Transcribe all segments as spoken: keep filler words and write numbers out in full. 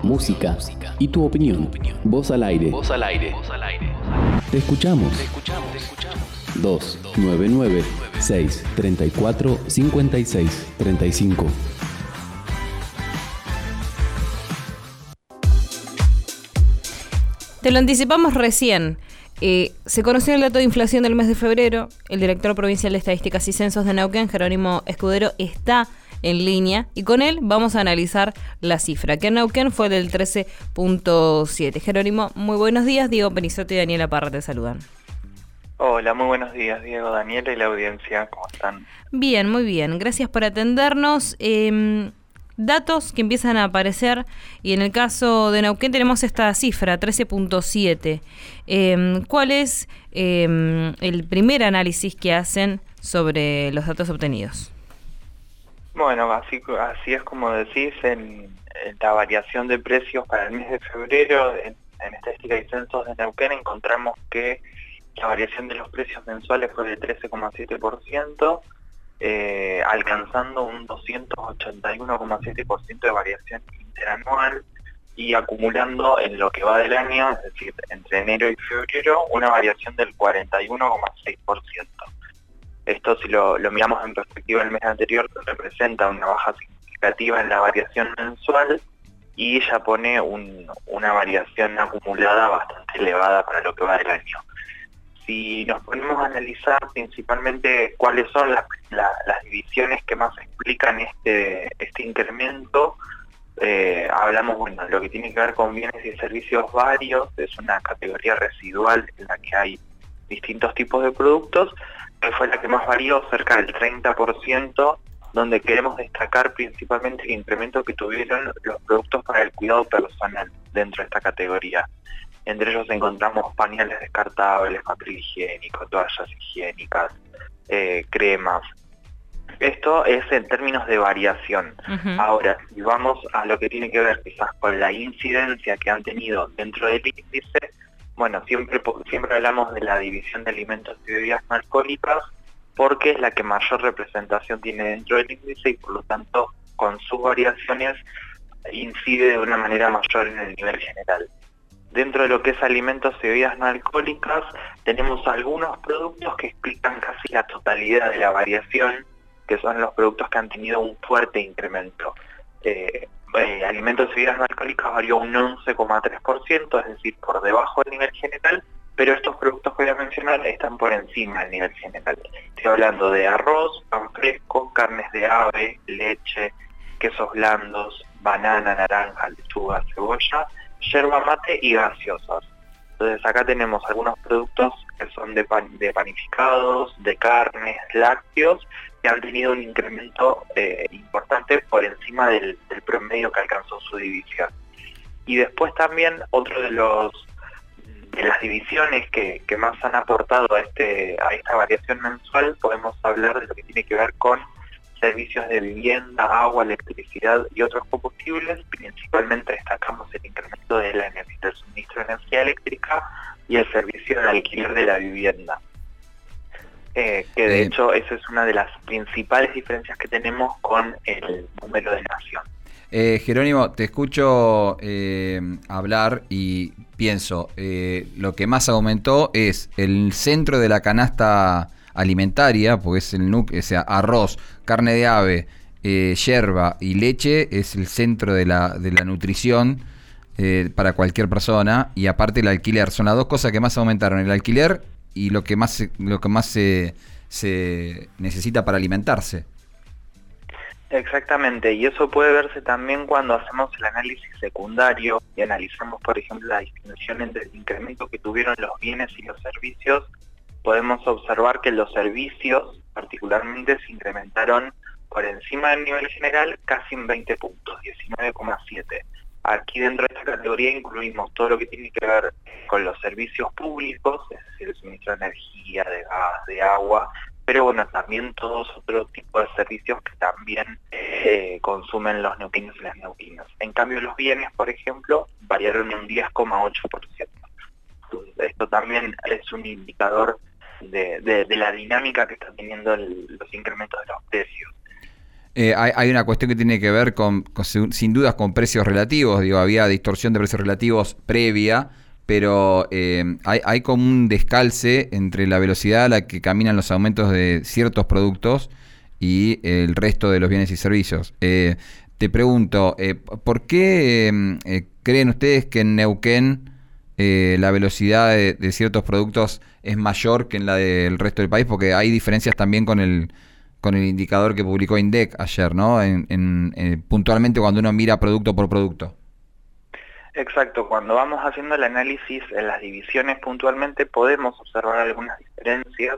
música y tu opinión. Voz al aire. Voz al aire. Te escuchamos. dos nueve nueve, seis tres cuatro, cinco seis tres cinco. Te lo anticipamos recién. Eh, se conoció el dato de inflación del mes de febrero. El director provincial de Estadísticas y Censos de Neuquén, Jerónimo Escudero, está en línea y con él vamos a analizar la cifra, que en Neuquén fue del trece punto siete. Jerónimo, muy buenos días. Diego Penizotti y Daniela Parra te saludan. Hola, muy buenos días, Diego, Daniela y la audiencia. ¿Cómo están? Bien, muy bien. Gracias por atendernos. Eh, datos que empiezan a aparecer y en el caso de Neuquén tenemos esta cifra, trece punto siete. Eh, ¿Cuál es eh, el primer análisis que hacen sobre los datos obtenidos? Bueno, así, así es como decís, en, en la variación de precios para el mes de febrero, en, en Estadística y Censos de Neuquén encontramos que la variación de los precios mensuales fue de trece coma siete por ciento, eh, alcanzando un doscientos ochenta y uno coma siete por ciento de variación interanual y acumulando en lo que va del año, es decir, entre enero y febrero, una variación del cuarenta y uno coma seis por ciento. Esto, si lo, lo miramos en perspectiva del mes anterior, representa una baja significativa en la variación mensual y ya pone un, una variación acumulada bastante elevada para lo que va del año. Si nos ponemos a analizar principalmente cuáles son las, la, las divisiones que más explican este, este incremento, eh, hablamos, bueno, lo que tiene que ver con bienes y servicios varios, es una categoría residual en la que hay distintos tipos de productos, que fue la que más varió, cerca del treinta por ciento, donde queremos destacar principalmente el incremento que tuvieron los productos para el cuidado personal dentro de esta categoría. Entre ellos encontramos pañales descartables, papel higiénico, toallas higiénicas, eh, cremas. Esto es en términos de variación. Uh-huh. Ahora, si vamos a lo que tiene que ver quizás con la incidencia que han tenido dentro del índice, bueno, siempre, siempre hablamos de la división de alimentos y bebidas no alcohólicas porque es la que mayor representación tiene dentro del índice y por lo tanto con sus variaciones incide de una manera mayor en el nivel general. Dentro de lo que es alimentos y bebidas no alcohólicas tenemos algunos productos que explican casi la totalidad de la variación, que son los productos que han tenido un fuerte incremento. Eh, Eh, alimentos y bebidas no alcohólicas varió un once coma tres por ciento, es decir, por debajo del nivel general, pero estos productos que voy a mencionar están por encima del nivel general. Estoy hablando de arroz, pan fresco, carnes de ave, leche, quesos blandos, banana, naranja, lechuga, cebolla, yerba mate y gaseosas. Entonces acá tenemos algunos productos que son de, pan, de panificados, de carnes, lácteos, que han tenido un incremento eh, importante por encima del, del promedio que alcanzó su división. Y después también otro de los de las divisiones que, que más han aportado a, este, a esta variación mensual, podemos hablar de lo que tiene que ver con servicios de vivienda, agua, electricidad y otros combustibles. Principalmente destacamos el incremento de la energía, del suministro de energía eléctrica y el servicio de alquiler de la vivienda. Eh, que de eh, hecho esa es una de las principales diferencias que tenemos con el número de nación. Eh, Jerónimo, te escucho eh, hablar y pienso, eh, lo que más aumentó es el centro de la canasta alimentaria, porque es el núcleo, o sea, arroz, carne de ave, eh, yerba y leche, es el centro de la, de la nutrición eh, para cualquier persona, y aparte el alquiler, son las dos cosas que más aumentaron, el alquiler y lo que más lo que más se, se necesita para alimentarse. Exactamente, y eso puede verse también cuando hacemos el análisis secundario y analizamos, por ejemplo, la distinción entre el incremento que tuvieron los bienes y los servicios. Podemos observar que los servicios particularmente se incrementaron por encima del nivel general casi en veinte puntos, diecinueve coma siete. Aquí dentro de esta categoría incluimos todo lo que tiene que ver con los servicios públicos, es decir, el suministro de energía, de gas, de agua, pero bueno, también todos otros tipos de servicios que también eh, consumen los neuquinos y las neuquinas. En cambio, los bienes, por ejemplo, variaron en un diez coma ocho por ciento. Esto también es un indicador de, de, de la dinámica que están teniendo el, los incrementos de los precios. Eh, hay, hay una cuestión que tiene que ver con, con, sin dudas, con precios relativos. Digo, había distorsión de precios relativos previa, pero eh, hay, hay como un descalce entre la velocidad a la que caminan los aumentos de ciertos productos y el resto de los bienes y servicios. Eh, te pregunto, eh, ¿por qué eh, creen ustedes que en Neuquén eh, la velocidad de, de ciertos productos es mayor que en la del resto del país? Porque hay diferencias también con el con el indicador que publicó INDEC ayer, ¿no? En, en, en, puntualmente cuando uno mira producto por producto. Exacto, cuando vamos haciendo el análisis en las divisiones puntualmente podemos observar algunas diferencias.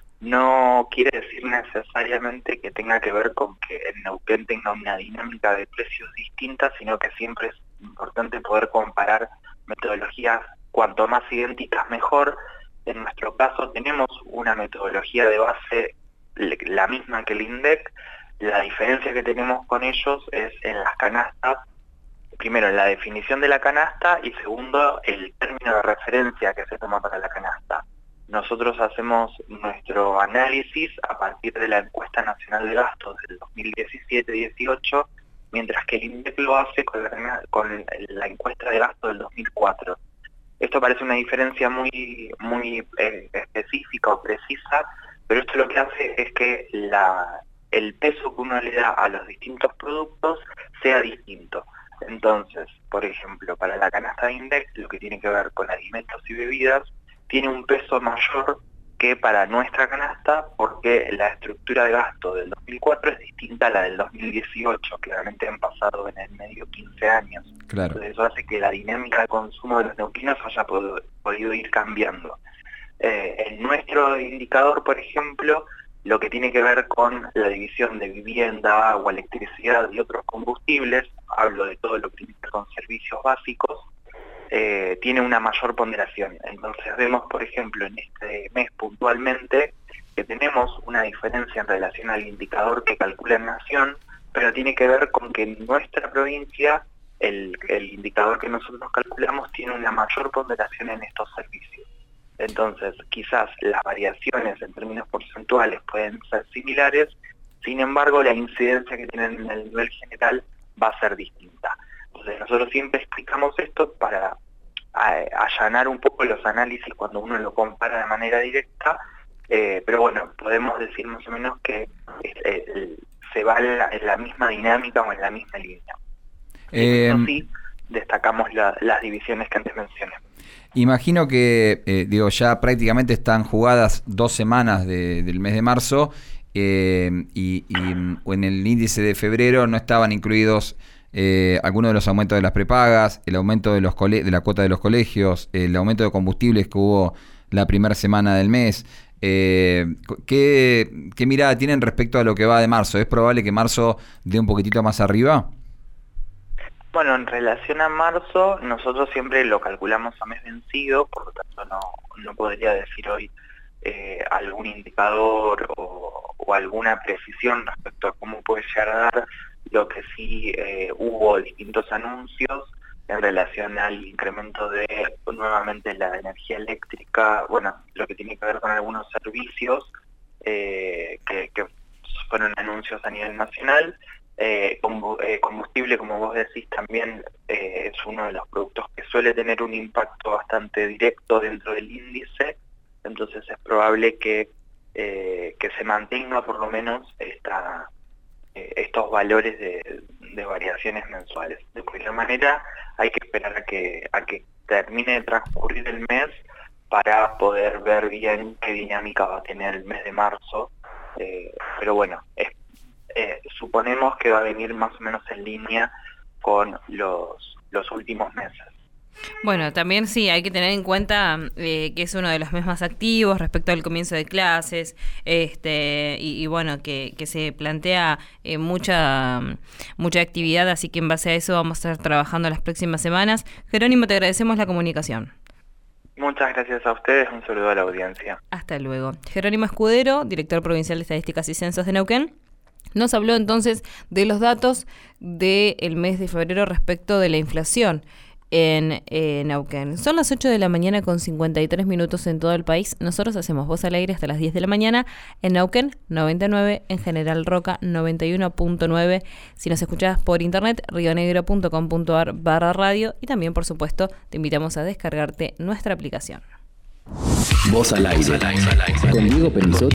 No quiere decir necesariamente que tenga que ver con que el Neuquén tenga una dinámica de precios distinta, sino que siempre es importante poder comparar metodologías cuanto más idénticas mejor. En nuestro caso tenemos una metodología de base la misma que el INDEC. La diferencia que tenemos con ellos es en las canastas, primero en la definición de la canasta y segundo el término de referencia que se toma para la canasta. Nosotros hacemos nuestro análisis a partir de la encuesta nacional de gastos del dos mil diecisiete dieciocho, mientras que el INDEC lo hace con la, con la encuesta de gastos del dos mil cuatro. Esto parece una diferencia muy, muy eh, específica o precisa, pero esto lo que hace es que la, el peso que uno le da a los distintos productos sea distinto. Entonces, por ejemplo, para la canasta de INDEC, lo que tiene que ver con alimentos y bebidas, tiene un peso mayor que para nuestra canasta, porque la estructura de gasto del dos mil cuatro es distinta a la del dos mil dieciocho, claramente han pasado en el medio quince años. Claro. Entonces eso hace que la dinámica de consumo de los neuquinos haya podido, podido ir cambiando. Eh, en nuestro indicador, por ejemplo, lo que tiene que ver con la división de vivienda, agua, electricidad y otros combustibles, hablo de todo lo que tiene que ver con servicios básicos, eh, tiene una mayor ponderación. Entonces vemos, por ejemplo, en este mes puntualmente, que tenemos una diferencia en relación al indicador que calcula en Nación, pero tiene que ver con que en nuestra provincia el, el indicador que nosotros calculamos tiene una mayor ponderación en estos servicios. Entonces, quizás las variaciones en términos porcentuales pueden ser similares, sin embargo, la incidencia que tienen en el nivel general va a ser distinta. Entonces, nosotros siempre explicamos esto para eh, allanar un poco los análisis cuando uno lo compara de manera directa, eh, pero bueno, podemos decir más o menos que eh, se va en la, en la misma dinámica o en la misma línea. Eh, Eso sí, destacamos la, las divisiones que antes mencioné. Imagino que, eh, digo, ya prácticamente están jugadas dos semanas de, del mes de marzo eh, y, y en el índice de febrero no estaban incluidos eh, algunos de los aumentos de las prepagas, el aumento de, los cole de la cuota de los colegios, el aumento de combustibles que hubo la primera semana del mes. Eh, ¿qué, ¿Qué mirada tienen respecto a lo que va de marzo? ¿Es probable que marzo dé un poquitito más arriba? Bueno, en relación a marzo, nosotros siempre lo calculamos a mes vencido, por lo tanto no, no podría decir hoy eh, algún indicador o, o alguna precisión respecto a cómo puede llegar a dar. Lo que sí eh, hubo distintos anuncios en relación al incremento de nuevamente la energía eléctrica, bueno, lo que tiene que ver con algunos servicios eh, que, que fueron anuncios a nivel nacional. Eh, combustible, como vos decís, también eh, es uno de los productos que suele tener un impacto bastante directo dentro del índice, entonces es probable que, eh, que se mantenga por lo menos esta, eh, estos valores de, de variaciones mensuales. De cualquier manera, hay que esperar a que, a que termine de transcurrir el mes para poder ver bien qué dinámica va a tener el mes de marzo, eh, pero bueno, es Eh, suponemos que va a venir más o menos en línea con los, los últimos meses. Bueno, también sí, hay que tener en cuenta eh, que es uno de los meses más activos respecto al comienzo de clases, este y, y bueno, que, que se plantea eh, mucha, mucha actividad, así que en base a eso vamos a estar trabajando las próximas semanas. Jerónimo, te agradecemos la comunicación. Muchas gracias a ustedes, un saludo a la audiencia. Hasta luego. Jerónimo Escudero, director provincial de Estadísticas y Censos de Neuquén, nos habló entonces de los datos del mes de febrero respecto de la inflación. en eh, Neuquén. Son las ocho de la mañana con cincuenta y tres minutos en todo el país. Nosotros hacemos Voz al Aire hasta las diez de la mañana en Neuquén noventa y nueve, en General Roca noventa y uno punto nueve. Si nos escuchás por internet, rionegro.com.ar barra radio, y también, por supuesto, te invitamos a descargarte nuestra aplicación. Voz al Aire con Diego Penizotti